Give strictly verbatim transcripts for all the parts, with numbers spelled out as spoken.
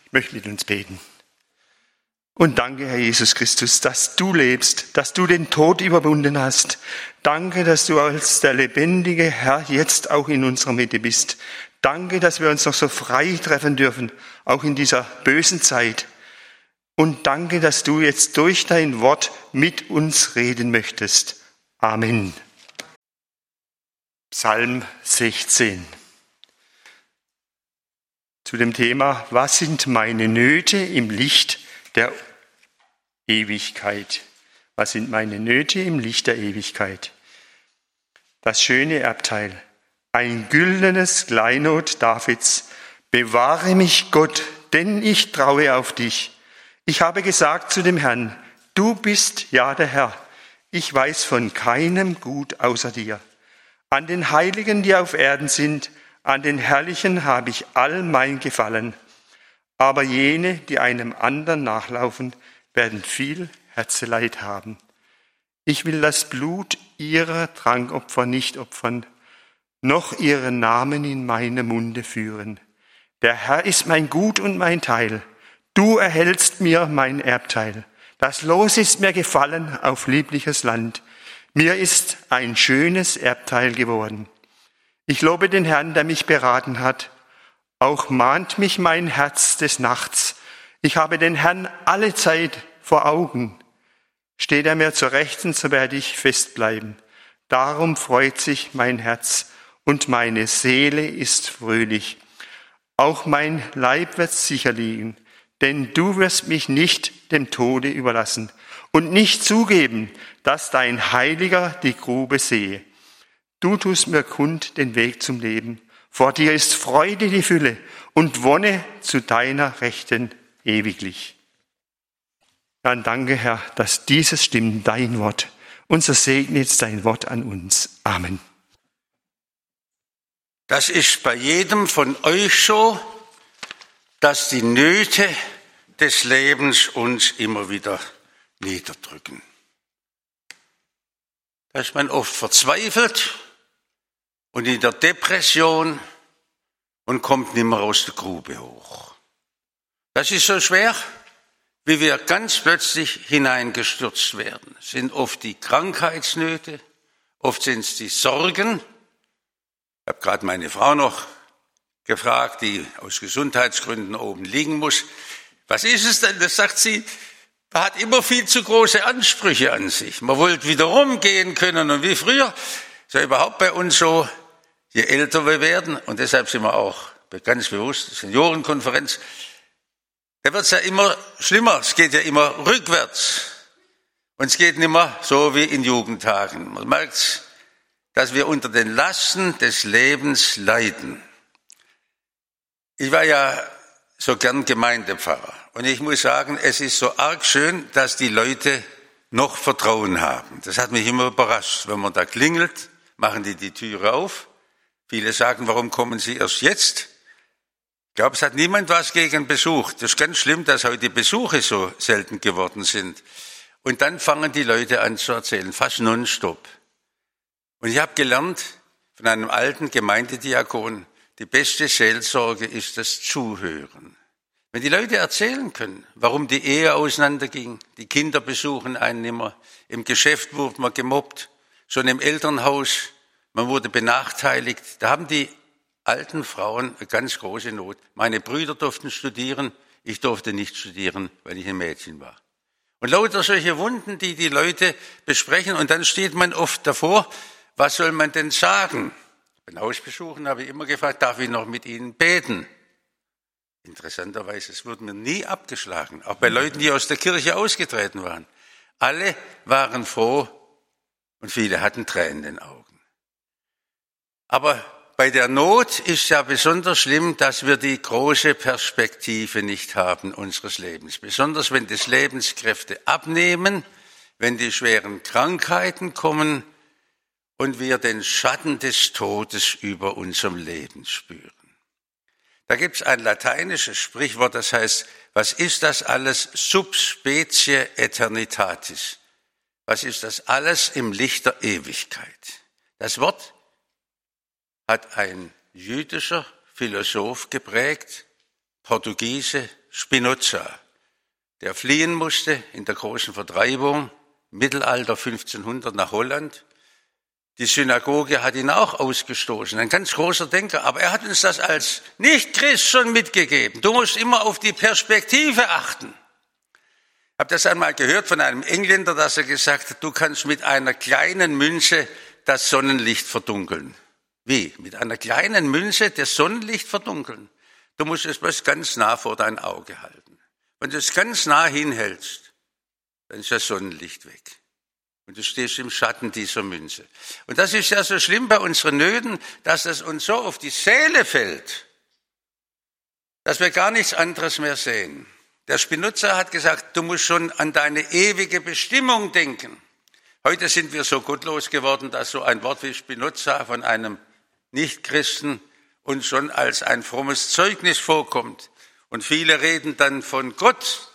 Ich möchte mit uns beten. Und danke, Herr Jesus Christus, dass du lebst, dass du den Tod überwunden hast. Danke, dass du als der lebendige Herr jetzt auch in unserer Mitte bist. Danke, dass wir uns noch so frei treffen dürfen, auch in dieser bösen Zeit. Und danke, dass du jetzt durch dein Wort mit uns reden möchtest. Amen. Psalm sechzehn. Zu dem Thema, was sind meine Nöte im Licht der Ewigkeit? Was sind meine Nöte im Licht der Ewigkeit? Das schöne Erbteil. Ein güldenes Kleinod Davids. Bewahre mich, Gott, denn ich traue auf dich. Ich habe gesagt zu dem Herrn, du bist ja der Herr. Ich weiß von keinem Gut außer dir. An den Heiligen, die auf Erden sind, an den Herrlichen habe ich all mein Gefallen. Aber jene, die einem anderen nachlaufen, werden viel Herzeleid haben. Ich will das Blut ihrer Trankopfer nicht opfern, noch ihren Namen in meinem Munde führen. Der Herr ist mein Gut und mein Teil. Du erhältst mir mein Erbteil. Das Los ist mir gefallen auf liebliches Land. Mir ist ein schönes Erbteil geworden. Ich lobe den Herrn, der mich beraten hat. Auch mahnt mich mein Herz des Nachts. Ich habe den Herrn alle Zeit vor Augen. Steht er mir zur Rechten, so werde ich festbleiben. Darum freut sich mein Herz und meine Seele ist fröhlich. Auch mein Leib wird sicher liegen, denn du wirst mich nicht dem Tode überlassen und nicht zugeben, dass dein Heiliger die Grube sehe. Du tust mir kund den Weg zum Leben. Vor dir ist Freude die Fülle und Wonne zu deiner Rechten ewiglich. Dann danke, Herr, dass dieses stimmt, dein Wort. Und so segne jetzt dein Wort an uns. Amen. Das ist bei jedem von euch so, dass die Nöte des Lebens uns immer wieder niederdrücken. Da ist man oft verzweifelt und in der Depression und kommt nicht mehr aus der Grube hoch. Das ist so schwer, wie wir ganz plötzlich hineingestürzt werden. Es sind oft die Krankheitsnöte, oft sind es die Sorgen. Ich habe gerade meine Frau noch gefragt, die aus Gesundheitsgründen oben liegen muss. Was ist es denn? Das sagt sie, man hat immer viel zu große Ansprüche an sich. Man wollte wieder rumgehen können und wie früher. Ist ja überhaupt bei uns so, je älter wir werden, und deshalb sind wir auch ganz bewusst, Seniorenkonferenz, da wird es ja immer schlimmer. Es geht ja immer rückwärts. Und es geht nicht mehr so wie in Jugendtagen. Man merkt, dass wir unter den Lasten des Lebens leiden. Ich war ja so gern Gemeindepfarrer. Und ich muss sagen, es ist so arg schön, dass die Leute noch Vertrauen haben. Das hat mich immer überrascht. Wenn man da klingelt, machen die die Türe auf. Viele sagen, warum kommen Sie erst jetzt? Ich glaube, es hat niemand was gegen Besuch. Das ist ganz schlimm, dass heute die Besuche so selten geworden sind. Und dann fangen die Leute an zu erzählen, fast nonstop. Und ich habe gelernt von einem alten Gemeindediakon, die beste Seelsorge ist das Zuhören. Wenn die Leute erzählen können, warum die Ehe auseinanderging, die Kinder besuchen einen nimmer, im Geschäft wurde man gemobbt, schon im Elternhaus, man wurde benachteiligt, da haben die alten Frauen eine ganz große Not. Meine Brüder durften studieren, ich durfte nicht studieren, weil ich ein Mädchen war. Und lauter solche Wunden, die die Leute besprechen, und dann steht man oft davor, was soll man denn sagen? Beim Hausbesuchen habe ich immer gefragt, darf ich noch mit Ihnen beten? Interessanterweise, es wurde mir nie abgeschlagen, auch bei Leuten, die aus der Kirche ausgetreten waren. Alle waren froh und viele hatten Tränen in den Augen. Aber bei der Not ist ja besonders schlimm, dass wir die große Perspektive nicht haben unseres Lebens. Besonders wenn des Lebenskräfte abnehmen, wenn die schweren Krankheiten kommen und wir den Schatten des Todes über unserem Leben spüren. Da gibt es ein lateinisches Sprichwort, das heißt, was ist das alles sub specie aeternitatis? Was ist das alles im Licht der Ewigkeit? Das Wort hat ein jüdischer Philosoph geprägt, Portugiese, Spinoza, der fliehen musste in der großen Vertreibung, Mittelalter fünfzehnhundert nach Holland. Die Synagoge hat ihn auch ausgestoßen, ein ganz großer Denker, aber er hat uns das als Nicht-Christ schon mitgegeben. Du musst immer auf die Perspektive achten. Ich habe das einmal gehört von einem Engländer, dass er gesagt hat, du kannst mit einer kleinen Münze das Sonnenlicht verdunkeln. Wie? Mit einer kleinen Münze das Sonnenlicht verdunkeln? Du musst es bloß ganz nah vor dein Auge halten. Wenn du es ganz nah hinhältst, dann ist das Sonnenlicht weg. Und du stehst im Schatten dieser Münze. Und das ist ja so schlimm bei unseren Nöten, dass es uns so auf die Seele fällt, dass wir gar nichts anderes mehr sehen. Der Spinoza hat gesagt, du musst schon an deine ewige Bestimmung denken. Heute sind wir so gottlos geworden, dass so ein Wort wie Spinoza von einem Nichtchristen uns schon als ein frommes Zeugnis vorkommt. Und viele reden dann von Gott.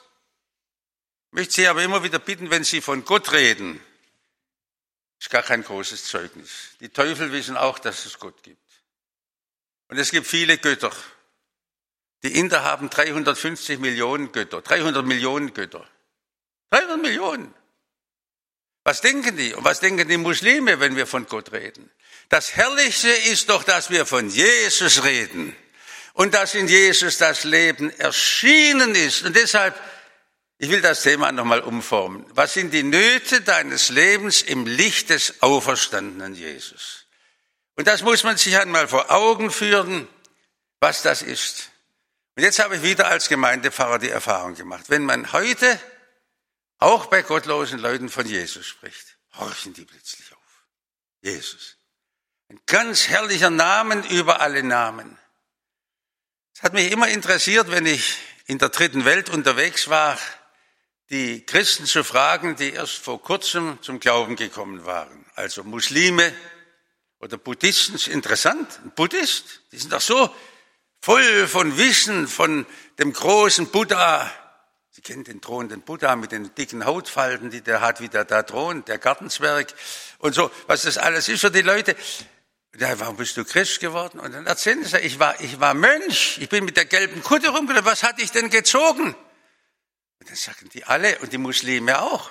Ich möchte Sie aber immer wieder bitten, wenn Sie von Gott reden, ist gar kein großes Zeugnis. Die Teufel wissen auch, dass es Gott gibt. Und es gibt viele Götter. Die Inder haben dreihundertfünfzig Millionen Götter, dreihundert Millionen Götter. dreihundert Millionen. Was denken die? Und was denken die Muslime, wenn wir von Gott reden? Das Herrlichste ist doch, dass wir von Jesus reden. Und dass in Jesus das Leben erschienen ist. Und deshalb, ich will das Thema nochmal umformen. Was sind die Nöte deines Lebens im Licht des auferstandenen Jesus? Und das muss man sich einmal vor Augen führen, was das ist. Und jetzt habe ich wieder als Gemeindepfarrer die Erfahrung gemacht. Wenn man heute auch bei gottlosen Leuten von Jesus spricht, horchen die plötzlich auf. Jesus. Ein ganz herrlicher Namen über alle Namen. Es hat mich immer interessiert, wenn ich in der dritten Welt unterwegs war, die Christen zu fragen, die erst vor kurzem zum Glauben gekommen waren. Also Muslime oder Buddhisten, ist interessant. Ein Buddhist, die sind doch so voll von Wissen von dem großen Buddha. Sie kennen den thronenden Buddha mit den dicken Hautfalten, die der hat, wie der da thront, der Gartenzwerg und so, was das alles ist für die Leute. Ja, warum bist du Christ geworden? Und dann erzählen sie, ich war, ich war Mönch, ich bin mit der gelben Kutte rumgelaufen, was hatte ich denn gezogen? Und dann sagen die alle, und die Muslime auch,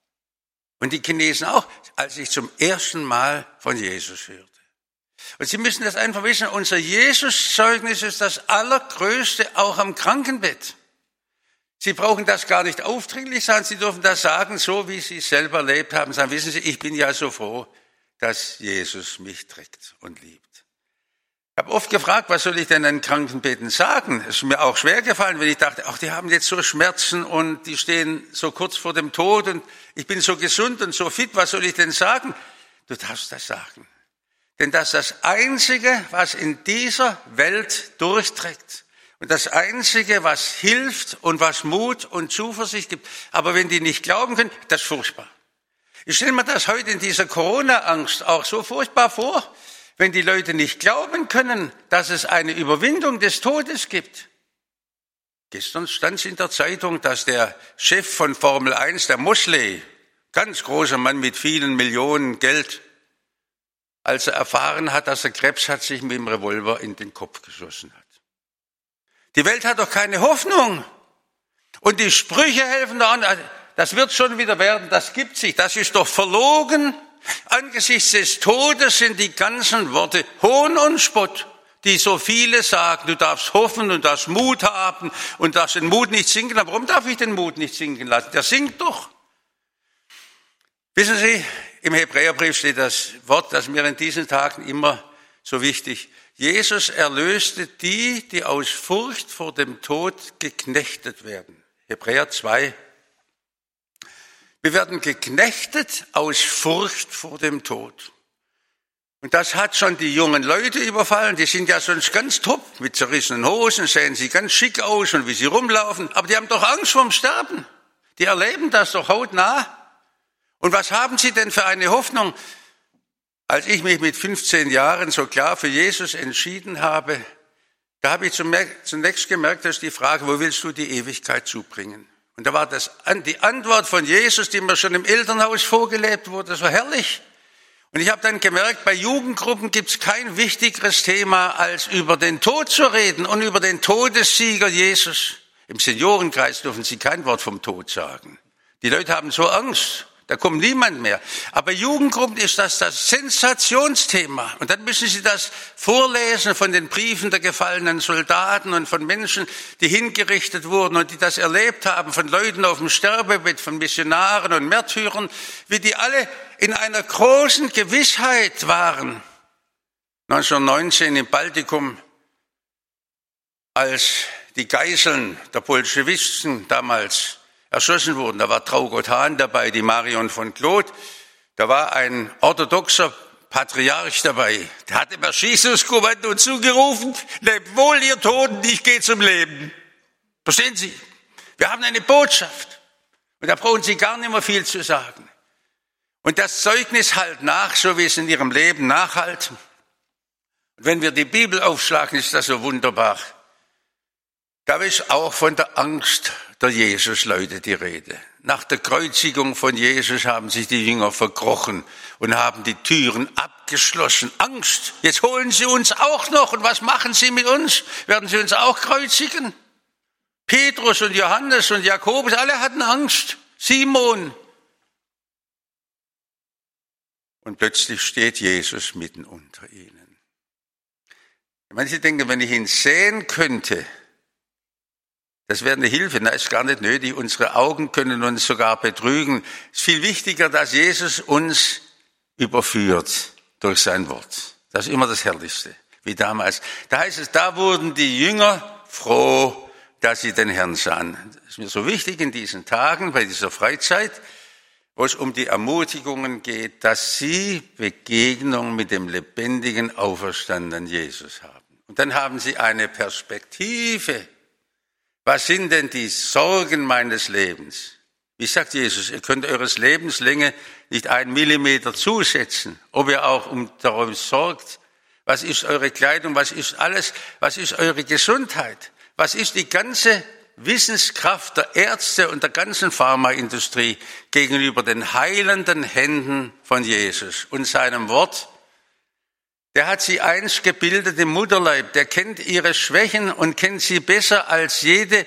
und die Chinesen auch, als ich zum ersten Mal von Jesus hörte. Und Sie müssen das einfach wissen, unser Jesus-Zeugnis ist das Allergrößte, auch am Krankenbett. Sie brauchen das gar nicht aufdringlich sein, Sie dürfen das sagen, so wie Sie es selber erlebt haben. Sagen, wissen Sie, ich bin ja so froh, dass Jesus mich trägt und liebt. Ich habe oft gefragt, was soll ich denn an Krankenbetten sagen? Es ist mir auch schwer gefallen, wenn ich dachte, ach, die haben jetzt so Schmerzen und die stehen so kurz vor dem Tod und ich bin so gesund und so fit, was soll ich denn sagen? Du darfst das sagen. Denn das ist das Einzige, was in dieser Welt durchträgt. Und das Einzige, was hilft und was Mut und Zuversicht gibt. Aber wenn die nicht glauben können, das ist furchtbar. Ich stelle mir das heute in dieser Corona-Angst auch so furchtbar vor, wenn die Leute nicht glauben können, dass es eine Überwindung des Todes gibt. Gestern stand es in der Zeitung, dass der Chef von Formel eins, der Mosley, ganz großer Mann mit vielen Millionen Geld, als er erfahren hat, dass er Krebs hat, sich mit dem Revolver in den Kopf geschossen hat. Die Welt hat doch keine Hoffnung. Und die Sprüche helfen da an. Das wird schon wieder werden, das gibt sich, das ist doch verlogen. Angesichts des Todes sind die ganzen Worte Hohn und Spott, die so viele sagen. Du darfst hoffen und darfst Mut haben und darfst den Mut nicht sinken. Aber warum darf ich den Mut nicht sinken lassen? Der sinkt doch. Wissen Sie, im Hebräerbrief steht das Wort, das mir in diesen Tagen immer so wichtig. Jesus erlöste die, die aus Furcht vor dem Tod geknechtet werden. Hebräer zwei. Wir werden geknechtet aus Furcht vor dem Tod. Und das hat schon die jungen Leute überfallen. Die sind ja sonst ganz top, mit zerrissenen Hosen, sehen sie ganz schick aus und wie sie rumlaufen. Aber die haben doch Angst vorm Sterben. Die erleben das doch hautnah. Und was haben sie denn für eine Hoffnung? Als ich mich mit fünfzehn Jahren so klar für Jesus entschieden habe, da habe ich zunächst gemerkt, dass die Frage, wo willst du die Ewigkeit zubringen? Und da war das die Antwort von Jesus, die mir schon im Elternhaus vorgelebt wurde, das war herrlich. Und ich habe dann gemerkt, bei Jugendgruppen gibt es kein wichtigeres Thema, als über den Tod zu reden und über den Todessieger Jesus. Im Seniorenkreis dürfen sie kein Wort vom Tod sagen. Die Leute haben so Angst, da kommt niemand mehr. Aber Jugendgruppen ist das das Sensationsthema. Und dann müssen sie das vorlesen von den Briefen der gefallenen Soldaten und von Menschen, die hingerichtet wurden und die das erlebt haben, von Leuten auf dem Sterbebett, von Missionaren und Märtyrern, wie die alle in einer großen Gewissheit waren. neunzehnhundertneunzehn im Baltikum, als die Geiseln der Bolschewisten damals erschossen wurden, da war Traugott Hahn dabei, die Marion von Cloth, da war ein orthodoxer Patriarch dabei, der hat dem Erschießungskommando zugerufen, lebt wohl ihr Toten, ich gehe zum Leben. Verstehen Sie? Wir haben eine Botschaft und da brauchen Sie gar nicht mehr viel zu sagen. Und das Zeugnis halt nach, so wie es in Ihrem Leben nachhalt. Und wenn wir die Bibel aufschlagen, ist das so wunderbar. Da ist auch von der Angst der Jesus-Leute die Rede. Nach der Kreuzigung von Jesus haben sich die Jünger verkrochen und haben die Türen abgeschlossen. Angst, jetzt holen sie uns auch noch. Und was machen sie mit uns? Werden sie uns auch kreuzigen? Petrus und Johannes und Jakobus, alle hatten Angst. Simon. Und plötzlich steht Jesus mitten unter ihnen. Manche denken, wenn ich ihn sehen könnte, das wäre eine Hilfe. Na, ist gar nicht nötig. Unsere Augen können uns sogar betrügen. Es ist viel wichtiger, dass Jesus uns überführt durch sein Wort. Das ist immer das Herrlichste, wie damals. Da heißt es, da wurden die Jünger froh, dass sie den Herrn sahen. Das ist mir so wichtig in diesen Tagen, bei dieser Freizeit, wo es um die Ermutigungen geht, dass sie Begegnung mit dem lebendigen, auferstandenen Jesus haben. Und dann haben sie eine Perspektive. Was sind denn die Sorgen meines Lebens? Wie sagt Jesus, ihr könnt eures Lebenslänge nicht einen Millimeter zusetzen, ob ihr auch um darum sorgt. Was ist eure Kleidung? Was ist alles? Was ist eure Gesundheit? Was ist die ganze Wissenskraft der Ärzte und der ganzen Pharmaindustrie gegenüber den heilenden Händen von Jesus und seinem Wort? Der hat sie einst gebildet im Mutterleib, der kennt ihre Schwächen und kennt sie besser, als jede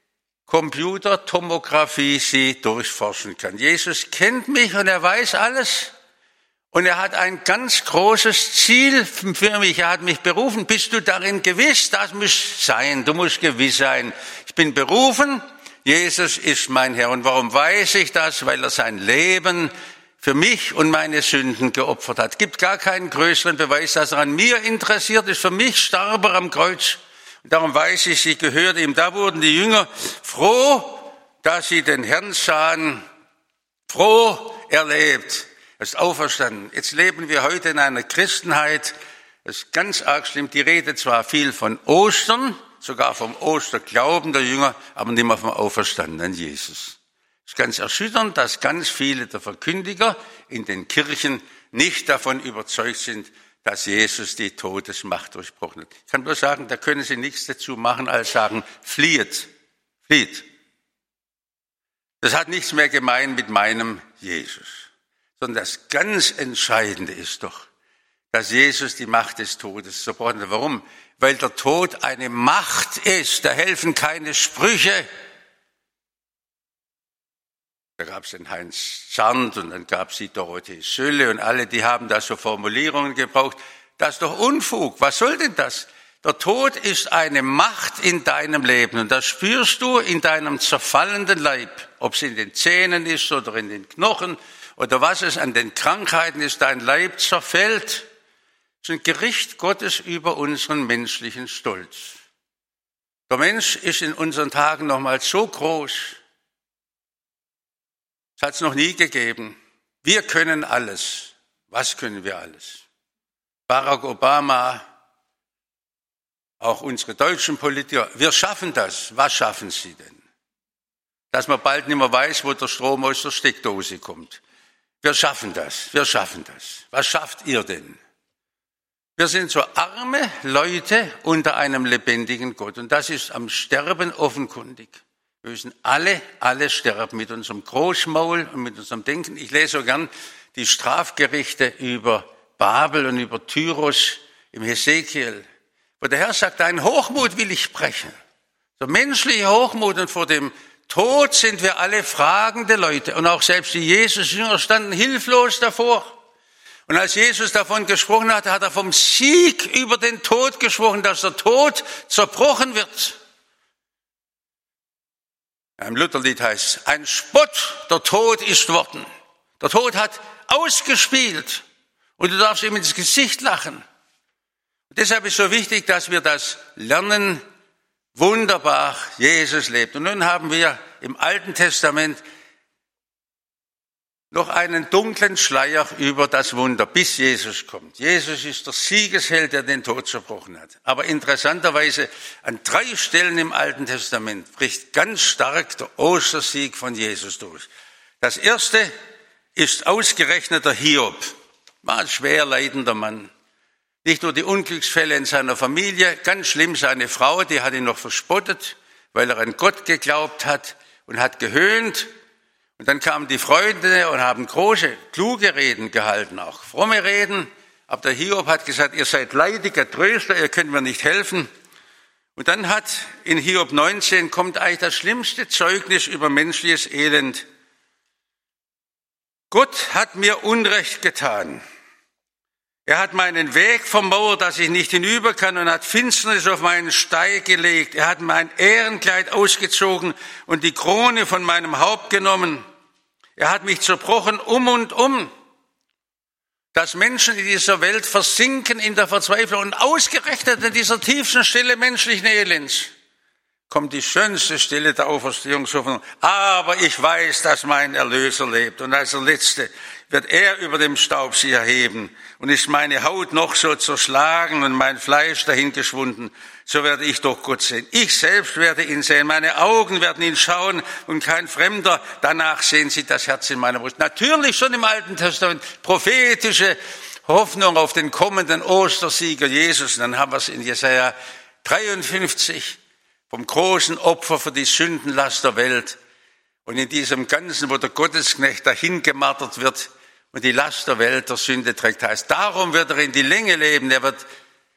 Computertomographie sie durchforschen kann. Jesus kennt mich und er weiß alles. Und er hat ein ganz großes Ziel für mich. Er hat mich berufen. Bist du darin gewiss? Das muss sein. Du musst gewiss sein. Ich bin berufen. Jesus ist mein Herr. Und warum weiß ich das? Weil er sein Leben für mich und meine Sünden geopfert hat. Es gibt gar keinen größeren Beweis, dass er an mir interessiert ist. Für mich starb er am Kreuz. Und darum weiß ich, sie gehört ihm. Da wurden die Jünger froh, dass sie den Herrn sahen. Froh, er lebt. Er ist auferstanden. Jetzt leben wir heute in einer Christenheit. Das ist ganz arg schlimm. Die redet zwar viel von Ostern, sogar vom Osterglauben der Jünger, aber nicht mehr vom auferstandenen Jesus. Es ist ganz erschütternd, dass ganz viele der Verkündiger in den Kirchen nicht davon überzeugt sind, dass Jesus die Todesmacht durchbrochen hat. Ich kann nur sagen, da können sie nichts dazu machen, als sagen, flieht, flieht. Das hat nichts mehr gemein mit meinem Jesus. Sondern das ganz Entscheidende ist doch, dass Jesus die Macht des Todes zerbrochen hat. Warum? Weil der Tod eine Macht ist. Da helfen keine Sprüche. Da gab es den Heinz Zandt und dann gab es die Dorothee Sölle und alle, die haben da so Formulierungen gebraucht. Das ist doch Unfug. Was soll denn das? Der Tod ist eine Macht in deinem Leben und das spürst du in deinem zerfallenden Leib. Ob es in den Zähnen ist oder in den Knochen oder was es an den Krankheiten ist, dein Leib zerfällt. Das ist ein Gericht Gottes über unseren menschlichen Stolz. Der Mensch ist in unseren Tagen nochmal so groß. Es hat es noch nie gegeben. Wir können alles. Was können wir alles? Barack Obama, auch unsere deutschen Politiker, wir schaffen das. Was schaffen sie denn? Dass man bald nicht mehr weiß, wo der Strom aus der Steckdose kommt. Wir schaffen das, wir schaffen das. Was schafft ihr denn? Wir sind so arme Leute unter einem lebendigen Gott. Und das ist am Sterben offenkundig. Wir müssen alle, alle sterben mit unserem Großmaul und mit unserem Denken. Ich lese so gern die Strafgerichte über Babel und über Tyros im Hesekiel, wo der Herr sagt, deinen Hochmut will ich brechen. So menschliche Hochmut, und vor dem Tod sind wir alle fragende Leute. Und auch selbst die Jesus-Jünger standen hilflos davor. Und als Jesus davon gesprochen hat, hat er vom Sieg über den Tod gesprochen, dass der Tod zerbrochen wird. Im Lutherlied heißt es, ein Spott, der Tod ist worden. Der Tod hat ausgespielt und du darfst ihm ins Gesicht lachen. Und deshalb ist es so wichtig, dass wir das lernen. Wunderbar, Jesus lebt. Und nun haben wir im Alten Testament noch einen dunklen Schleier über das Wunder, bis Jesus kommt. Jesus ist der Siegesheld, der den Tod zerbrochen hat. Aber interessanterweise an drei Stellen im Alten Testament bricht ganz stark der Ostersieg von Jesus durch. Das erste ist ausgerechnet der Hiob. War ein schwer leidender Mann. Nicht nur die Unglücksfälle in seiner Familie, ganz schlimm seine Frau, die hat ihn noch verspottet, weil er an Gott geglaubt hat und hat gehöhnt. Und dann kamen die Freunde und haben große, kluge Reden gehalten, auch fromme Reden. Aber der Hiob hat gesagt, ihr seid leidiger Tröster, ihr könnt mir nicht helfen. Und dann hat in Hiob neunzehn kommt eigentlich das schlimmste Zeugnis über menschliches Elend. Gott hat mir Unrecht getan. Er hat meinen Weg vermauert, dass ich nicht hinüber kann, und hat Finsternis auf meinen Steig gelegt. Er hat mein Ehrenkleid ausgezogen und die Krone von meinem Haupt genommen. Er hat mich zerbrochen um und um, dass Menschen in dieser Welt versinken in der Verzweiflung. Und ausgerechnet in dieser tiefsten Stille menschlichen Elends kommt die schönste Stille der Auferstehungshoffnung. Aber ich weiß, dass mein Erlöser lebt. Und als der Letzte wird er über dem Staub sich erheben. Und ist meine Haut noch so zerschlagen und mein Fleisch dahingeschwunden, so werde ich doch Gott sehen. Ich selbst werde ihn sehen. Meine Augen werden ihn schauen und kein Fremder. Danach sehen sie das Herz in meiner Brust. Natürlich schon im Alten Testament prophetische Hoffnung auf den kommenden Ostersieger Jesus. Und dann haben wir es in Jesaja dreiundfünfzig. Vom großen Opfer für die Sündenlast der Welt. Und in diesem Ganzen, wo der Gottesknecht dahin gemartert wird und die Last der Welt der Sünde trägt, heißt, darum wird er in die Länge leben. Er wird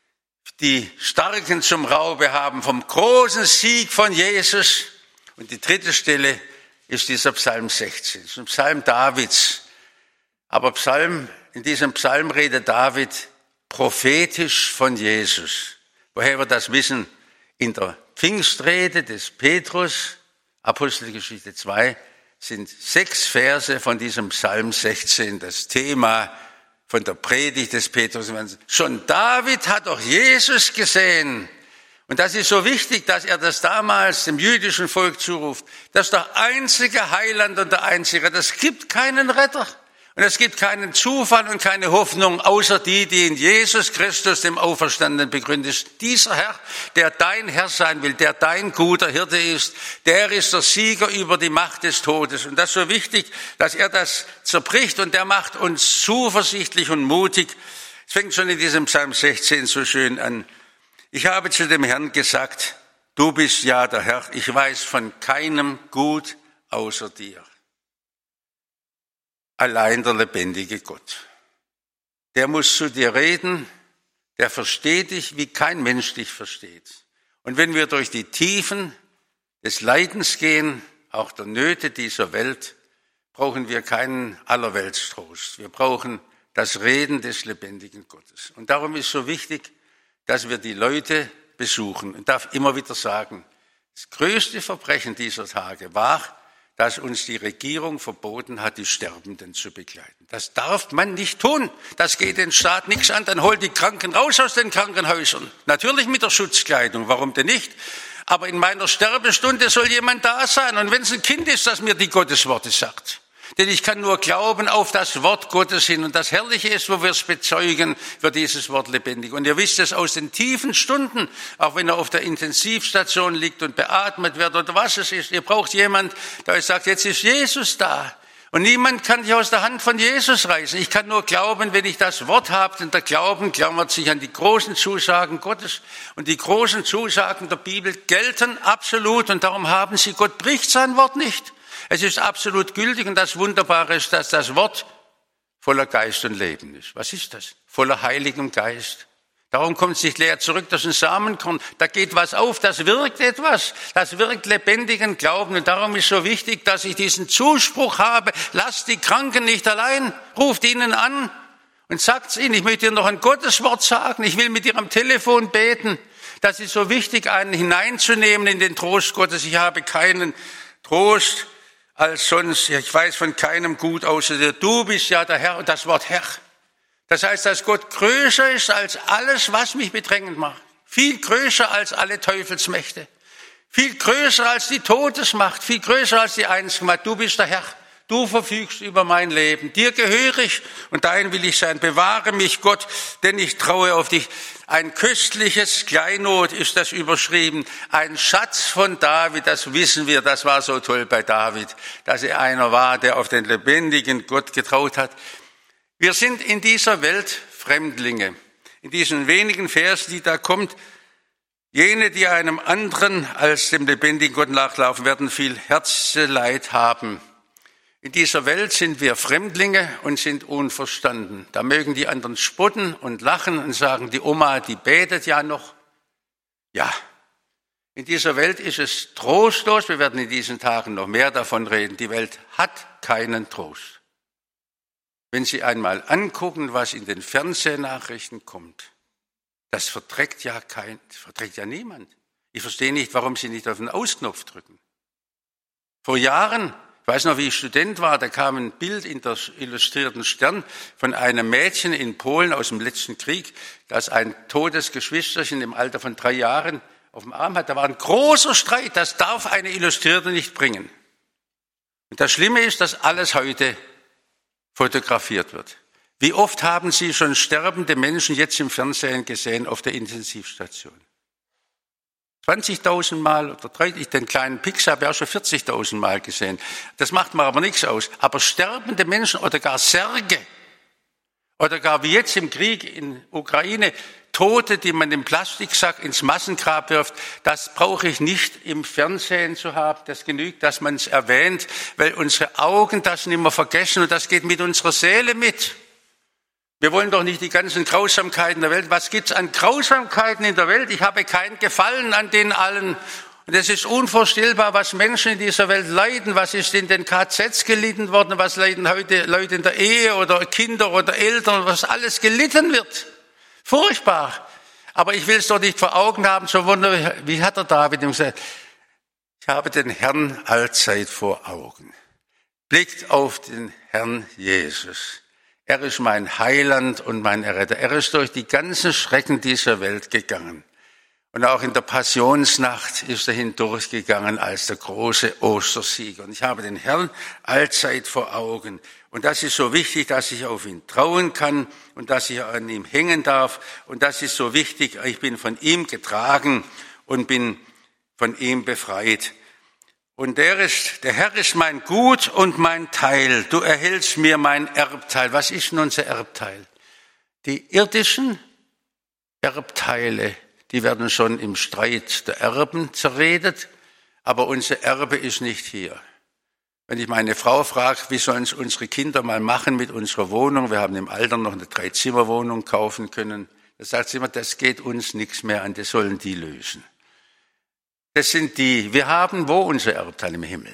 die Starken zum Raube haben vom großen Sieg von Jesus. Und die dritte Stelle ist dieser Psalm sechzehn. Das ist ein Psalm Davids. Aber Psalm, in diesem Psalm redet David prophetisch von Jesus. Woher wir das wissen? In der Pfingstrede des Petrus, Apostelgeschichte zwei, sind sechs Verse von diesem Psalm sechzehn, das Thema von der Predigt des Petrus. Schon David hat doch Jesus gesehen. Und das ist so wichtig, dass er das damals dem jüdischen Volk zuruft. Das ist der einzige Heiland und der einzige Retter. Es gibt keinen Retter. Und es gibt keinen Zufall und keine Hoffnung, außer die, die in Jesus Christus, dem Auferstandenen, begründet ist. Dieser Herr, der dein Herr sein will, der dein guter Hirte ist, der ist der Sieger über die Macht des Todes. Und das ist so wichtig, dass er das zerbricht, und der macht uns zuversichtlich und mutig. Es fängt schon in diesem Psalm sechzehn so schön an. Ich habe zu dem Herrn gesagt, du bist ja der Herr, ich weiß von keinem Gut außer dir. Allein der lebendige Gott. Der muss zu dir reden, der versteht dich, wie kein Mensch dich versteht. Und wenn wir durch die Tiefen des Leidens gehen, auch der Nöte dieser Welt, brauchen wir keinen Allerweltstrost. Wir brauchen das Reden des lebendigen Gottes. Und darum ist so wichtig, dass wir die Leute besuchen. Und darf immer wieder sagen, das größte Verbrechen dieser Tage war, dass uns die Regierung verboten hat, die Sterbenden zu begleiten. Das darf man nicht tun. Das geht den Staat nichts an. Dann holt die Kranken raus aus den Krankenhäusern. Natürlich mit der Schutzkleidung. Warum denn nicht? Aber in meiner Sterbestunde soll jemand da sein. Und wenn es ein Kind ist, das mir die Gottesworte sagt. Denn ich kann nur glauben auf das Wort Gottes hin. Und das Herrliche ist, wo wir es bezeugen, wird dieses Wort lebendig. Und ihr wisst es aus den tiefen Stunden, auch wenn er auf der Intensivstation liegt und beatmet wird oder was es ist. Ihr braucht jemand, der euch sagt, jetzt ist Jesus da. Und niemand kann dich aus der Hand von Jesus reißen. Ich kann nur glauben, wenn ich das Wort habe, denn der Glauben klammert sich an die großen Zusagen Gottes. Und die großen Zusagen der Bibel gelten absolut, und darum haben sie, Gott bricht sein Wort nicht. Es ist absolut gültig, und das Wunderbare ist, dass das Wort voller Geist und Leben ist. Was ist das? Voller Heiligem Geist. Darum kommt es nicht leer zurück, das ist ein Samenkorn. Da geht was auf, das wirkt etwas. Das wirkt lebendigen Glauben. Und darum ist so wichtig, dass ich diesen Zuspruch habe. Lasst die Kranken nicht allein. Ruft ihnen an und sagt ihnen, ich möchte dir noch ein Gotteswort sagen. Ich will mit dir am Telefon beten. Das ist so wichtig, einen hineinzunehmen in den Trost Gottes. Ich habe keinen Trost als sonst. Ich weiß von keinem gut außer dir. Du bist ja der Herr. Und das Wort Herr. Das heißt, dass Gott größer ist als alles, was mich bedrängend macht. Viel größer als alle Teufelsmächte. Viel größer als die Todesmacht. Viel größer als die Einzelmacht. Du bist der Herr. Du verfügst über mein Leben. Dir gehöre ich und dein will ich sein. Bewahre mich, Gott, denn ich traue auf dich. Ein köstliches Kleinod ist das überschrieben. Ein Schatz von David, das wissen wir. Das war so toll bei David, dass er einer war, der auf den lebendigen Gott getraut hat. Wir sind in dieser Welt Fremdlinge. In diesen wenigen Versen, die da kommt, jene, die einem anderen als dem lebendigen Gott nachlaufen, werden viel Herzeleid haben. In dieser Welt sind wir Fremdlinge und sind unverstanden. Da mögen die anderen spotten und lachen und sagen, die Oma, die betet ja noch. Ja, in dieser Welt ist es trostlos. Wir werden in diesen Tagen noch mehr davon reden. Die Welt hat keinen Trost. Wenn Sie einmal angucken, was in den Fernsehnachrichten kommt, das verträgt ja kein, das verträgt ja niemand. Ich verstehe nicht, warum Sie nicht auf den Ausknopf drücken. Vor Jahren, ich weiß noch, wie ich Student war, da kam ein Bild in der Illustrierten Stern von einem Mädchen in Polen aus dem letzten Krieg, das ein totes Geschwisterchen im Alter von drei Jahren auf dem Arm hat. Da war ein großer Streit, das darf eine Illustrierte nicht bringen. Und das Schlimme ist, dass alles heute fotografiert wird. Wie oft haben Sie schon sterbende Menschen jetzt im Fernsehen gesehen auf der Intensivstation? zwanzigtausend Mal oder dreißig, den kleinen Pix habe ich auch schon vierzigtausend Mal gesehen. Das macht mir aber nichts aus. Aber sterbende Menschen oder gar Särge oder gar wie jetzt im Krieg in Ukraine, Tote, die man im Plastiksack ins Massengrab wirft, das brauche ich nicht im Fernsehen zu haben. Das genügt, dass man es erwähnt, weil unsere Augen das nicht mehr vergessen und das geht mit unserer Seele mit. Wir wollen doch nicht die ganzen Grausamkeiten der Welt. Was gibt's an Grausamkeiten in der Welt? Ich habe kein Gefallen an den allen. Und es ist unvorstellbar, was Menschen in dieser Welt leiden. Was ist in den K Zs gelitten worden? Was leiden heute Leute in der Ehe oder Kinder oder Eltern? Was alles gelitten wird. Furchtbar. Aber ich will es doch nicht vor Augen haben. So wunderbar, wie hat der David gesagt? Ich habe den Herrn allzeit vor Augen. Blickt auf den Herrn Jesus. Er ist mein Heiland und mein Erretter. Er ist durch die ganzen Schrecken dieser Welt gegangen. Und auch in der Passionsnacht ist er hindurchgegangen als der große Ostersieger. Und ich habe den Herrn allzeit vor Augen. Und das ist so wichtig, dass ich auf ihn trauen kann und dass ich an ihm hängen darf. Und das ist so wichtig, ich bin von ihm getragen und bin von ihm befreit. Und der ist, der Herr ist mein Gut und mein Teil. Du erhältst mir mein Erbteil. Was ist denn unser Erbteil? Die irdischen Erbteile, die werden schon im Streit der Erben zerredet, aber unser Erbe ist nicht hier. Wenn ich meine Frau frage, wie sollen es unsere Kinder mal machen mit unserer Wohnung, wir haben im Alter noch eine Dreizimmerwohnung kaufen können, da sagt sie immer, das geht uns nichts mehr an, das sollen die lösen. Das sind die, wir haben wo unser Erbteil im Himmel.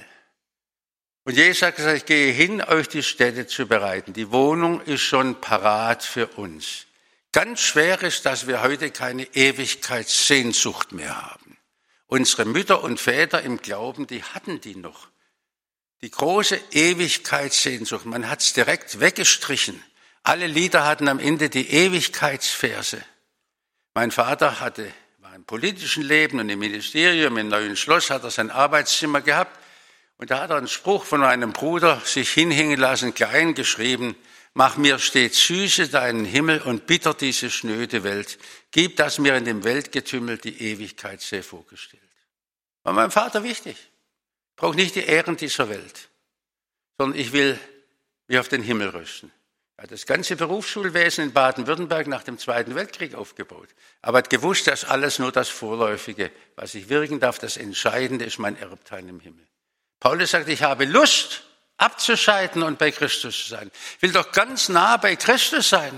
Und Jesus hat gesagt, ich gehe hin, euch die Städte zu bereiten. Die Wohnung ist schon parat für uns. Ganz schwer ist, dass wir heute keine Ewigkeitssehnsucht mehr haben. Unsere Mütter und Väter im Glauben, die hatten die noch. Die große Ewigkeitssehnsucht, man hat es direkt weggestrichen. Alle Lieder hatten am Ende die Ewigkeitsverse. Mein Vater hatte, war im politischen Leben und im Ministerium, im Neuen Schloss, hat er sein Arbeitszimmer gehabt. Und da hat er einen Spruch von einem Bruder sich hinhängen lassen, klein geschrieben, mach mir stets süße deinen Himmel und bitter diese schnöde Welt. Gib, dass mir in dem Weltgetümmel die Ewigkeit sehr vorgestellt. War meinem Vater wichtig. Ich brauche nicht die Ehren dieser Welt, sondern ich will mich auf den Himmel rüsten. Er hat das ganze Berufsschulwesen in Baden-Württemberg nach dem Zweiten Weltkrieg aufgebaut. Aber er hat gewusst, dass alles nur das Vorläufige, was ich wirken darf, das Entscheidende ist mein Erbteil im Himmel. Paulus sagt, ich habe Lust, abzuscheiden und bei Christus zu sein. Ich will doch ganz nah bei Christus sein.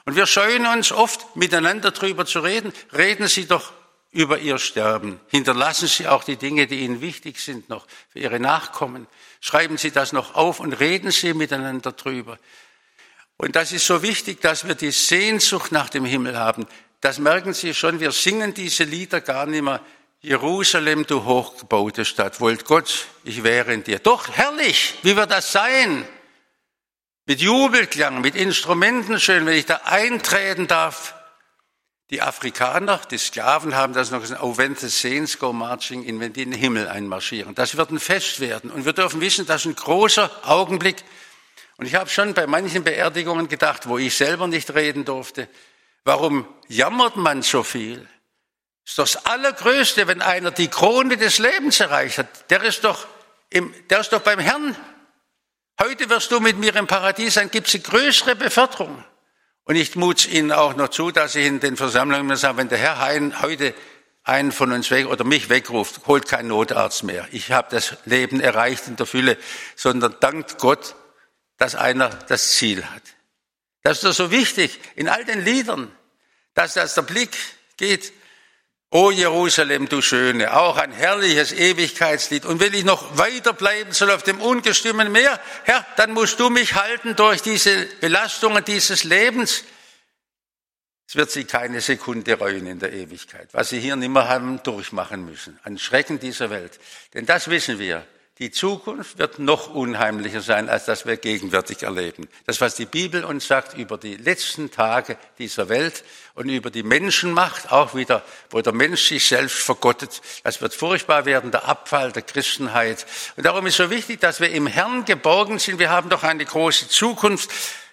Und wir scheuen uns oft, miteinander drüber zu reden. Reden Sie doch über Ihr Sterben. Hinterlassen Sie auch die Dinge, die Ihnen wichtig sind, noch für Ihre Nachkommen. Schreiben Sie das noch auf und reden Sie miteinander drüber. Und das ist so wichtig, dass wir die Sehnsucht nach dem Himmel haben. Das merken Sie schon, wir singen diese Lieder gar nicht mehr. Jerusalem, du hochgebaute Stadt, wollt Gott, ich wäre in dir. Doch, herrlich, wie wird das sein? Mit Jubelklang, mit Instrumenten schön, wenn ich da eintreten darf. Die Afrikaner, die Sklaven haben das noch gesagt, oh, when the saints go marching in, wenn die in den Himmel einmarschieren. Das wird ein Fest werden. Und wir dürfen wissen, das ist ein großer Augenblick. Und ich habe schon bei manchen Beerdigungen gedacht, wo ich selber nicht reden durfte, warum jammert man so viel? Das ist doch das Allergrößte, wenn einer die Krone des Lebens erreicht hat. Der ist doch, im, der ist doch beim Herrn. Heute wirst du mit mir im Paradies sein, gibt es eine größere Beförderung. Und ich mute Ihnen auch noch zu, dass ich in den Versammlungen sage, wenn der Herr heute einen von uns weg oder mich wegruft, holt kein Notarzt mehr. Ich habe das Leben erreicht in der Fülle, sondern dankt Gott, dass einer das Ziel hat. Das ist doch so wichtig in all den Liedern, dass das der Blick geht. O Jerusalem, du Schöne, auch ein herrliches Ewigkeitslied. Und wenn ich noch weiter bleiben soll auf dem ungestümen Meer, Herr, dann musst du mich halten durch diese Belastungen dieses Lebens. Es wird sie keine Sekunde reuen in der Ewigkeit, was sie hier nimmer haben durchmachen müssen, an Schrecken dieser Welt. Denn das wissen wir. Die Zukunft wird noch unheimlicher sein, als das wir gegenwärtig erleben. Das, was die Bibel uns sagt über die letzten Tage dieser Welt und über die Menschenmacht, auch wieder, wo der Mensch sich selbst vergottet, das wird furchtbar werden, der Abfall der Christenheit. Und darum ist so wichtig, dass wir im Herrn geborgen sind. Wir haben doch eine große Zukunft.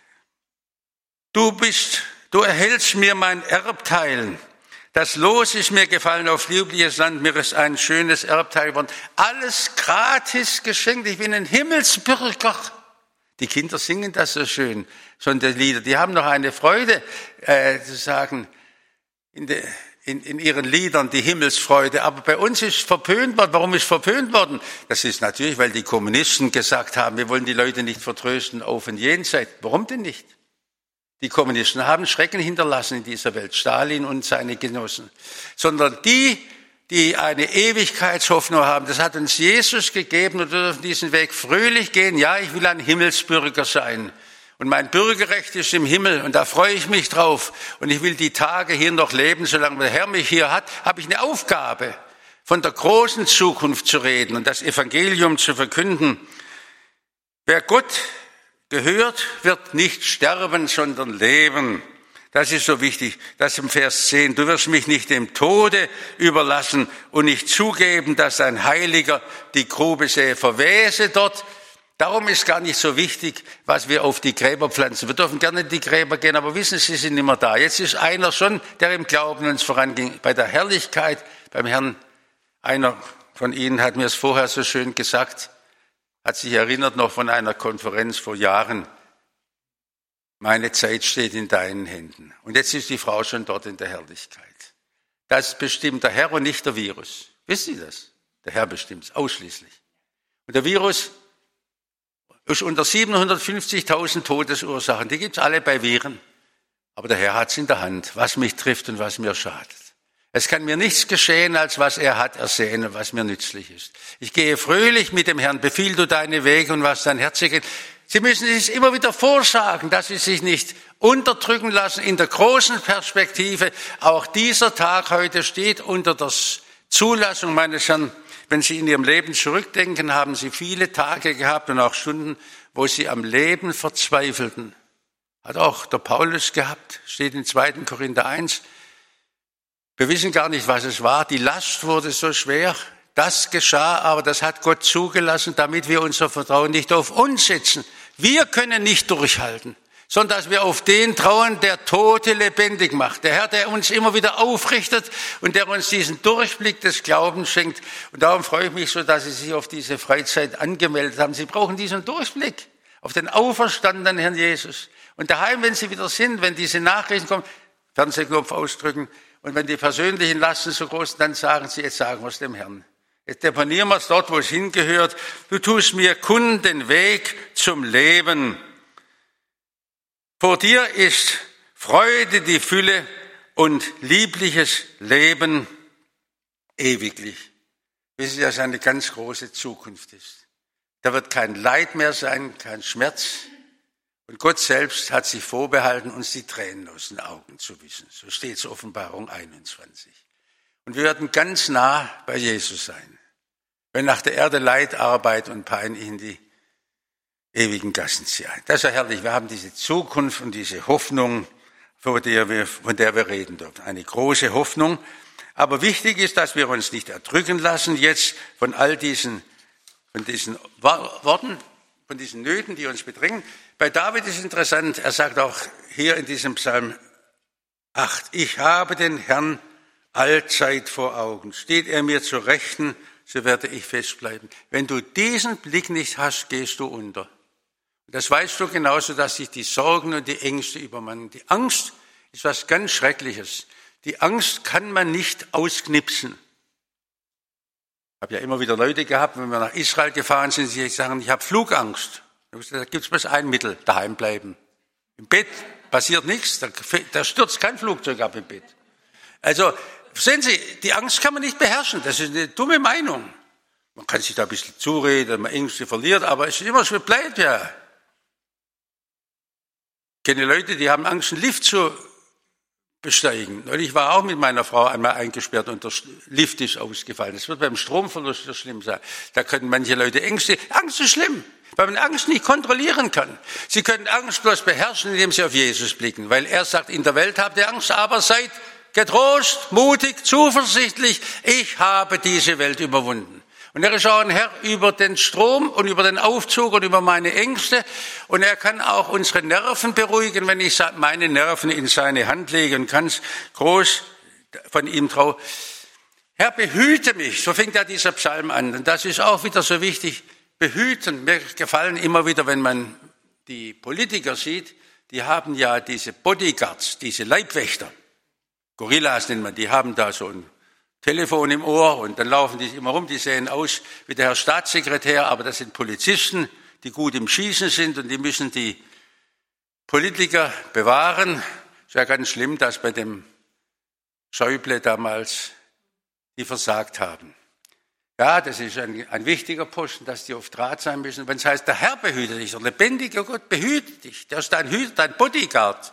Du bist, du erhältst mir mein Erbteil. Das Los ist mir gefallen auf liebliches Land, mir ist ein schönes Erbteil geworden. Alles gratis geschenkt, ich bin ein Himmelsbürger. Die Kinder singen das so schön, schon die Lieder. Die haben noch eine Freude, äh, zu sagen, in, de, in, in ihren Liedern die Himmelsfreude. Aber bei uns ist verpönt worden. Warum ist verpönt worden? Das ist natürlich, weil die Kommunisten gesagt haben, wir wollen die Leute nicht vertrösten auf ein Jenseits. Warum denn nicht? Die Kommunisten haben Schrecken hinterlassen in dieser Welt, Stalin und seine Genossen. Sondern die, die eine Ewigkeitshoffnung haben, das hat uns Jesus gegeben und wir dürfen diesen Weg fröhlich gehen. Ja, ich will ein Himmelsbürger sein. Und mein Bürgerrecht ist im Himmel und da freue ich mich drauf. Und ich will die Tage hier noch leben, solange der Herr mich hier hat, habe ich eine Aufgabe, von der großen Zukunft zu reden und das Evangelium zu verkünden. Wer Gott gehört, wird nicht sterben, sondern leben. Das ist so wichtig. Das im Vers zehn. Du wirst mich nicht dem Tode überlassen und nicht zugeben, dass ein Heiliger die Grube sähe. Verwese dort. Darum ist gar nicht so wichtig, was wir auf die Gräber pflanzen. Wir dürfen gerne in die Gräber gehen, aber wissen, sie sind immer da. Jetzt ist einer schon, der im Glauben uns voranging. Bei der Herrlichkeit, beim Herrn, einer von Ihnen hat mir es vorher so schön gesagt, hat sich erinnert noch von einer Konferenz vor Jahren. Meine Zeit steht in deinen Händen. Und jetzt ist die Frau schon dort in der Herrlichkeit. Das bestimmt der Herr und nicht der Virus. Wissen Sie das? Der Herr bestimmt es ausschließlich. Und der Virus ist unter siebenhundertfünfzigtausend Todesursachen. Die gibt es alle bei Viren. Aber der Herr hat es in der Hand, was mich trifft und was mir schadet. Es kann mir nichts geschehen, als was er hat ersehen und was mir nützlich ist. Ich gehe fröhlich mit dem Herrn, befiehl du deine Wege und was dein Herz geht. Sie müssen sich immer wieder vorsagen, dass Sie sich nicht unterdrücken lassen in der großen Perspektive. Auch dieser Tag heute steht unter der Zulassung meines Herrn. Wenn Sie in Ihrem Leben zurückdenken, haben Sie viele Tage gehabt und auch Stunden, wo Sie am Leben verzweifelten. Hat auch der Paulus gehabt, steht in zweiten Korinther eins. Wir wissen gar nicht, was es war. Die Last wurde so schwer. Das geschah, aber das hat Gott zugelassen, damit wir unser Vertrauen nicht auf uns setzen. Wir können nicht durchhalten, sondern dass wir auf den trauen, der Tote lebendig macht. Der Herr, der uns immer wieder aufrichtet und der uns diesen Durchblick des Glaubens schenkt. Und darum freue ich mich so, dass Sie sich auf diese Freizeit angemeldet haben. Sie brauchen diesen Durchblick auf den auferstandenen Herrn Jesus. Und daheim, wenn Sie wieder sind, wenn diese Nachrichten kommen, Fernsehknopf ausdrücken, und wenn die persönlichen Lasten so groß sind, dann sagen Sie, jetzt sagen wir es dem Herrn. Jetzt deponieren wir es dort, wo es hingehört. Du tust mir kund den Weg zum Leben. Vor dir ist Freude, die Fülle und liebliches Leben ewiglich. Wissen Sie, dass eine ganz große Zukunft ist. Da wird kein Leid mehr sein, kein Schmerz. Und Gott selbst hat sich vorbehalten, uns die Tränen aus den Augen zu wischen. So steht es in Offenbarung einundzwanzig. Und wir werden ganz nah bei Jesus sein, wenn nach der Erde Leid, Arbeit und Pein in die ewigen Gassen ziehen. Das ist ja herrlich. Wir haben diese Zukunft und diese Hoffnung, von der wir, von der wir reden dürfen. Eine große Hoffnung. Aber wichtig ist, dass wir uns nicht erdrücken lassen jetzt von all diesen, von diesen Worten, von diesen Nöten, die uns bedrängen. Bei David ist interessant, er sagt auch hier in diesem Psalm acht, ich habe den Herrn allzeit vor Augen. Steht er mir zur Rechten, so werde ich festbleiben. Wenn du diesen Blick nicht hast, gehst du unter. Das weißt du genauso, dass sich die Sorgen und die Ängste übermannen. Die Angst ist was ganz Schreckliches. Die Angst kann man nicht ausknipsen. Ich habe ja immer wieder Leute gehabt, wenn wir nach Israel gefahren sind, die sagen, ich habe Flugangst. Da gibt es bloß ein Mittel, daheim bleiben. Im Bett passiert nichts, da, da stürzt kein Flugzeug ab im Bett. Also, sehen Sie, die Angst kann man nicht beherrschen, das ist eine dumme Meinung. Man kann sich da ein bisschen zureden, man Ängste verliert, aber es ist immer so, bleibt ja. Ich kenne Leute, die haben Angst, einen Lift zu besteigen. Ich war auch mit meiner Frau einmal eingesperrt und der Lift ist ausgefallen. Das wird beim Stromverlust so schlimm sein. Da können manche Leute Ängste, Angst ist schlimm, weil man Angst nicht kontrollieren kann. Sie können Angst bloß beherrschen, indem Sie auf Jesus blicken, weil er sagt, in der Welt habt ihr Angst, aber seid getrost, mutig, zuversichtlich, ich habe diese Welt überwunden. Und er ist auch ein Herr über den Strom und über den Aufzug und über meine Ängste. Und er kann auch unsere Nerven beruhigen, wenn ich meine Nerven in seine Hand lege und ganz groß von ihm traue. Herr, behüte mich, so fängt ja dieser Psalm an. Und das ist auch wieder so wichtig, behüten. Mir gefallen immer wieder, wenn man die Politiker sieht, die haben ja diese Bodyguards, diese Leibwächter. Gorillas nennt man, die haben da so ein Telefon im Ohr und dann laufen die immer rum, die sehen aus wie der Herr Staatssekretär, aber das sind Polizisten, die gut im Schießen sind und die müssen die Politiker bewahren. Es ist ja ganz schlimm, dass bei dem Schäuble damals die versagt haben. Ja, das ist ein, ein wichtiger Posten, dass die auf Draht sein müssen. Wenn es heißt, der Herr behütet dich, der lebendige Gott behütet dich, der ist dein Hüter, dein Bodyguard,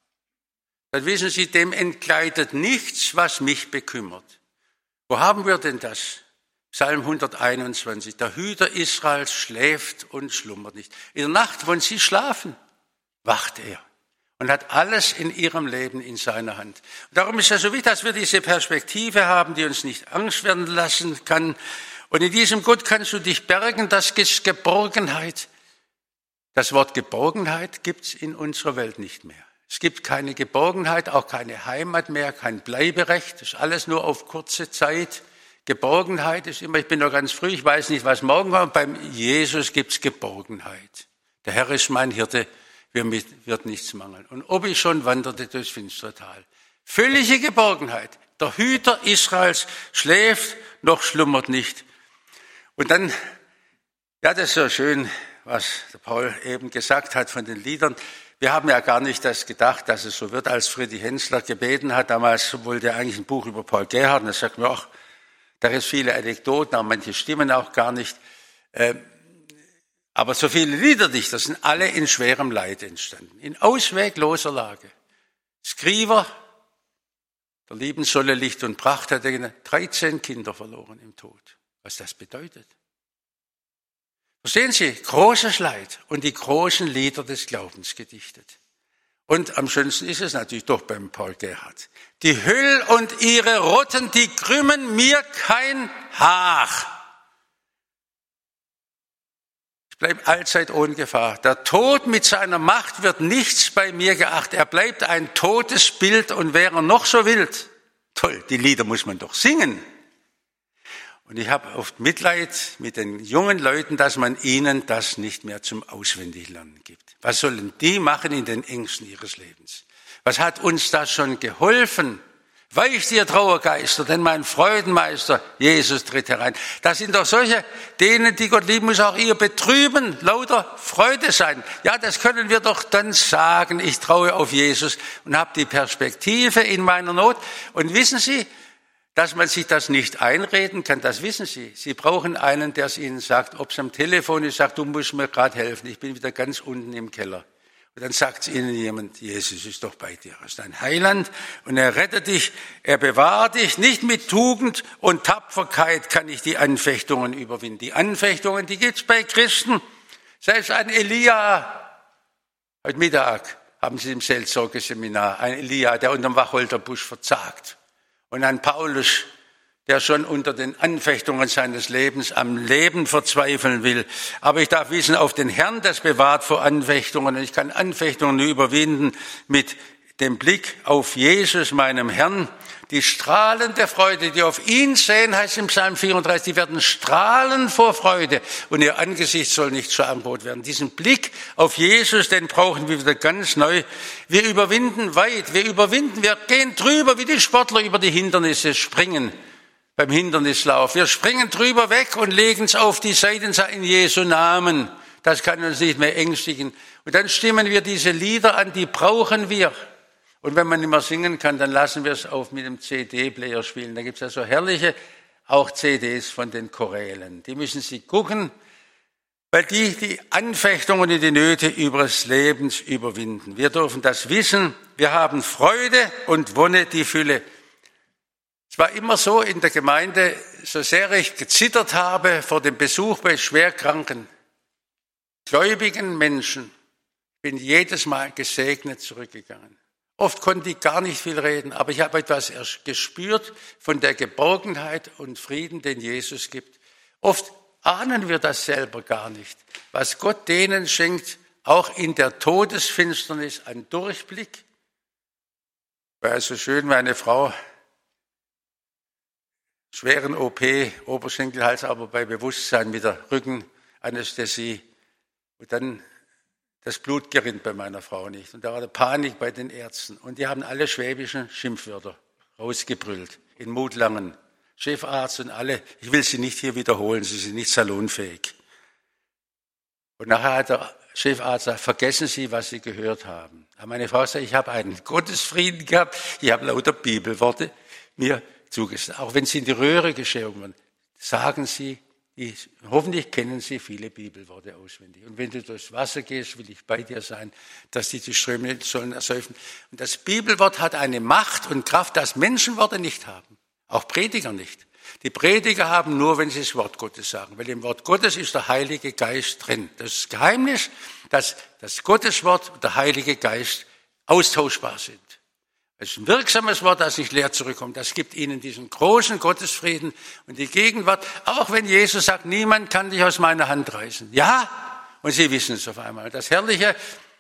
dann wissen Sie, dem entgleitet nichts, was mich bekümmert. Wo haben wir denn das? Psalm hunderteinundzwanzig. Der Hüter Israels schläft und schlummert nicht. In der Nacht, wenn sie schlafen, wacht er und hat alles in ihrem Leben in seiner Hand. Und darum ist es so wichtig, dass wir diese Perspektive haben, die uns nicht Angst werden lassen kann. Und in diesem Gott kannst du dich bergen, das ist Geborgenheit. Das Wort Geborgenheit gibt es in unserer Welt nicht mehr. Es gibt keine Geborgenheit, auch keine Heimat mehr, kein Bleiberecht. Das ist alles nur auf kurze Zeit. Geborgenheit ist immer, ich bin noch ganz früh, ich weiß nicht, was morgen kommt. Beim Jesus gibt es Geborgenheit. Der Herr ist mein Hirte, mir wird nichts mangeln. Und ob ich schon wanderte durchs finstere Tal. Völlige Geborgenheit. Der Hüter Israels schläft, noch schlummert nicht. Und dann, ja, das ist so schön, was der Paul eben gesagt hat von den Liedern. Wir haben ja gar nicht das gedacht, dass es so wird, als Friedrich Hensler gebeten hat. Damals wollte er eigentlich ein Buch über Paul Gerhardt. Und er sagt mir, ach, da ist viele Anekdoten, aber manche stimmen auch gar nicht. Aber so viele Liederdichter sind alle in schwerem Leid entstanden, in auswegloser Lage. Skriver, der Liebensolle Licht und Pracht, hat dreizehn Kinder verloren im Tod. Was das bedeutet. Verstehen Sie, großes Leid und die großen Lieder des Glaubens gedichtet. Und am schönsten ist es natürlich doch beim Paul Gerhardt. Die Hüll und ihre Rotten, die krümmen mir kein Haar. Ich bleibe allzeit ohne Gefahr. Der Tod mit seiner Macht wird nichts bei mir geachtet. Er bleibt ein totes Bild und wäre noch so wild. Toll, die Lieder muss man doch singen. Und ich habe oft Mitleid mit den jungen Leuten, dass man ihnen das nicht mehr zum Auswendiglernen gibt. Was sollen die machen in den Ängsten ihres Lebens? Was hat uns das schon geholfen? Weicht ihr Trauergeister, denn mein Freudenmeister, Jesus, tritt herein. Das sind doch solche, denen, die Gott lieben, muss auch ihr Betrüben lauter Freude sein. Ja, das können wir doch dann sagen, ich traue auf Jesus und habe die Perspektive in meiner Not. Und wissen Sie, dass man sich das nicht einreden kann, das wissen Sie. Sie brauchen einen, der es Ihnen sagt, ob es am Telefon ist, sagt, du musst mir gerade helfen, ich bin wieder ganz unten im Keller. Und dann sagt Ihnen jemand, Jesus ist doch bei dir, er ist ein Heiland und er rettet dich, er bewahrt dich. Nicht mit Tugend und Tapferkeit kann ich die Anfechtungen überwinden. Die Anfechtungen, die gibt's bei Christen. Selbst ein Elia, heute Mittag haben Sie im Seelsorgeseminar, ein Elia, der unterm Wacholderbusch verzagt. Und ein Paulus, der schon unter den Anfechtungen seines Lebens am Leben verzweifeln will. Aber ich darf wissen, auf den Herrn, das bewahrt vor Anfechtungen. Und ich kann Anfechtungen nur überwinden mit dem Blick auf Jesus, meinem Herrn. Die strahlende Freude, die auf ihn sehen, heißt im Psalm vierunddreißig, die werden strahlen vor Freude. Und ihr Angesicht soll nicht schamrot werden. Diesen Blick auf Jesus, den brauchen wir wieder ganz neu. Wir überwinden weit, wir überwinden, wir gehen drüber, wie die Sportler über die Hindernisse springen. Beim Hindernislauf. Wir springen drüber weg und legen es auf die Seite und sagen, in Jesu Namen. Das kann uns nicht mehr ängstigen. Und dann stimmen wir diese Lieder an, die brauchen wir. Und wenn man nicht mehr singen kann, dann lassen wir es auf mit dem C D-Player spielen. Da gibt es ja so herrliche, auch C Ds von den Chorälen. Die müssen Sie gucken, weil die die Anfechtungen und die Nöte ihres Lebens überwinden. Wir dürfen das wissen. Wir haben Freude und Wonne die Fülle. Es war immer so in der Gemeinde, so sehr ich gezittert habe vor dem Besuch bei schwerkranken, gläubigen Menschen, bin jedes Mal gesegnet zurückgegangen. Oft konnte ich gar nicht viel reden, aber ich habe etwas gespürt von der Geborgenheit und Frieden, den Jesus gibt. Oft ahnen wir das selber gar nicht, was Gott denen schenkt, auch in der Todesfinsternis, ein Durchblick. War so schön, meine Frau, schweren O P, Oberschenkelhals, aber bei Bewusstsein mit der Rückenanästhesie. Und dann das Blut gerinnt bei meiner Frau nicht. Und da war der Panik bei den Ärzten. Und die haben alle schwäbischen Schimpfwörter rausgebrüllt. In Mutlangen, Chefarzt und alle. Ich will sie nicht hier wiederholen, sie sind nicht salonfähig. Und nachher hat der Chefarzt gesagt, vergessen Sie, was Sie gehört haben. Aber meine Frau sagt, ich habe einen Gottesfrieden gehabt, ich habe lauter Bibelworte mir zugesagt. Auch wenn Sie in die Röhre geschoben werden, sagen Sie, ich, hoffentlich kennen Sie viele Bibelworte auswendig. Und wenn du durchs Wasser gehst, will ich bei dir sein, dass die, die Ströme sollen ersäufen. Und das Bibelwort hat eine Macht und Kraft, das Menschenworte nicht haben. Auch Prediger nicht. Die Prediger haben nur, wenn sie das Wort Gottes sagen. Weil im Wort Gottes ist der Heilige Geist drin. Das ist das Geheimnis, dass das Gotteswort und der Heilige Geist austauschbar sind. Es ist ein wirksames Wort, das nicht leer zurückkommt. Das gibt ihnen diesen großen Gottesfrieden und die Gegenwart. Auch wenn Jesus sagt, niemand kann dich aus meiner Hand reißen. Ja, und sie wissen es auf einmal. Das Herrliche,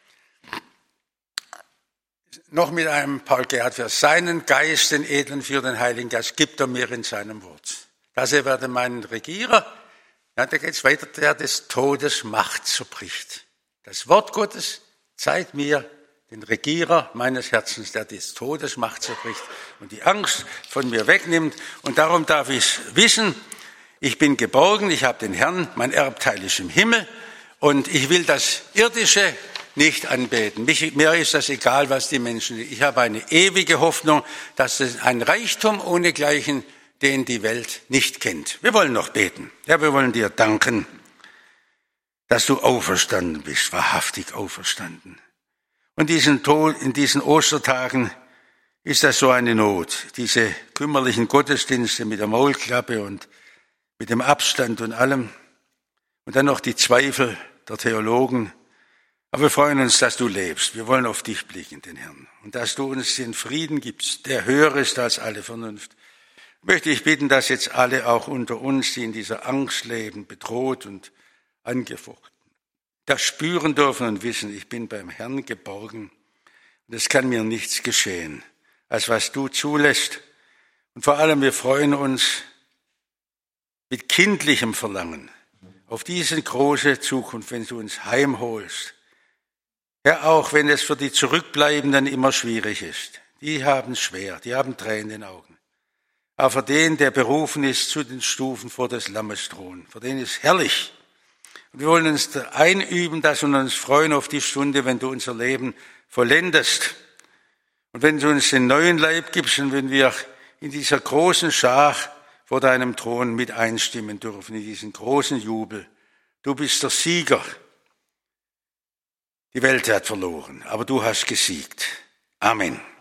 noch mit einem Paul Gerhardt-Vers, seinen Geist, den edlen für den Heiligen Geist, gibt er mir in seinem Wort. Das er werde meinen Regierer, ja, da geht es weiter, der des Todes Macht zerbricht. Das Wort Gottes zeigt mir den Regierer meines Herzens, der des Todes Macht zerbricht und die Angst von mir wegnimmt. Und darum darf ich wissen, ich bin geborgen, ich habe den Herrn, mein Erbteil ist im Himmel und ich will das Irdische nicht anbeten. Mich, mir ist das egal, was die Menschen, ich habe eine ewige Hoffnung, dass es ein Reichtum ohnegleichen, den die Welt nicht kennt. Wir wollen noch beten. Ja, wir wollen dir danken, dass du auferstanden bist, wahrhaftig auferstanden. Und diesen Tod, in diesen Ostertagen ist das so eine Not, diese kümmerlichen Gottesdienste mit der Maulklappe und mit dem Abstand und allem. Und dann noch die Zweifel der Theologen. Aber wir freuen uns, dass du lebst. Wir wollen auf dich blicken, den Herrn. Und dass du uns den Frieden gibst, der höher ist als alle Vernunft. Möchte ich bitten, dass jetzt alle auch unter uns, die in dieser Angst leben, bedroht und angefochten, das spüren dürfen und wissen, ich bin beim Herrn geborgen und es kann mir nichts geschehen, als was du zulässt. Und vor allem, wir freuen uns mit kindlichem Verlangen auf diese große Zukunft, wenn du uns heimholst. Ja, auch wenn es für die Zurückbleibenden immer schwierig ist, die haben es schwer, die haben Tränen in den Augen. Aber für den, der berufen ist zu den Stufen vor des Lammes Thron, für den ist herrlich. Und wir wollen uns einüben, das und uns freuen auf die Stunde, wenn du unser Leben vollendest. Und wenn du uns den neuen Leib gibst und wenn wir in dieser großen Schar vor deinem Thron mit einstimmen dürfen, in diesen großen Jubel. Du bist der Sieger. Die Welt hat verloren, aber du hast gesiegt. Amen.